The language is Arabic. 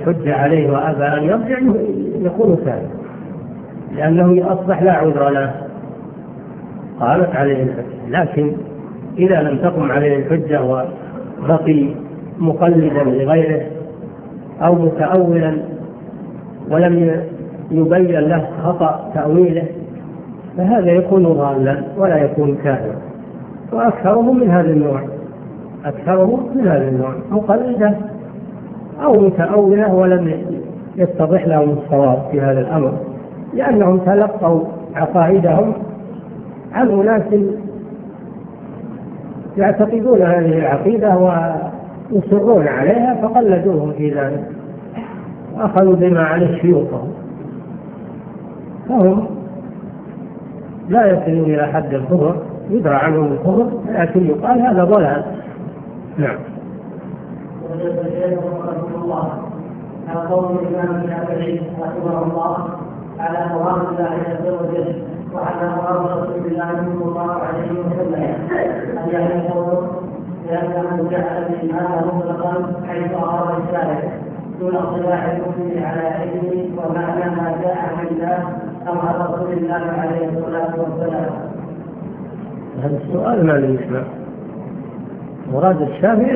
الحجة عليه وأبى أن يرجع يكون كافر، لأنه أصبح لا عذر له، قامت عليه الحجة. لكن إذا لم تقم عليه الحجة وبقي مقلدا لغيره أو متأولا ولم يبين له خطأ تأويله، فهذا يكون ضالا ولا يكون كافرا. وأكثرهم من هذا النوع، أكثرهم من هذا النوع مقلدة أو متأولة ولم يتضح لهم الصواب في هذا الأمر، لأنهم تلقوا عقائدهم عن أناس يعتقدون هذه العقيدة ويصرون عليها فقلدوهم في ذلك وأخذوا بما عليه شيوخهم، فهم لا يصلون إلى حد الكفر، يدرى عنهم الكفر لكن يقال هذا ضلال. نعم. على قول الإمام الشافعي رحمه الله على مراد الله عز وجل وعلى مراد رسول الله صلى الله عليه وسلم أن يعني قوله لأنه جعل الإيمان مطلقا حيث أراد الشارع دون اطلاع المسلم على علمه ومعنى ما جاء عن الله أو عن رسول الله عليه الصلاة والسلام. هذا السؤال ما له يسمع. مراد الشافعي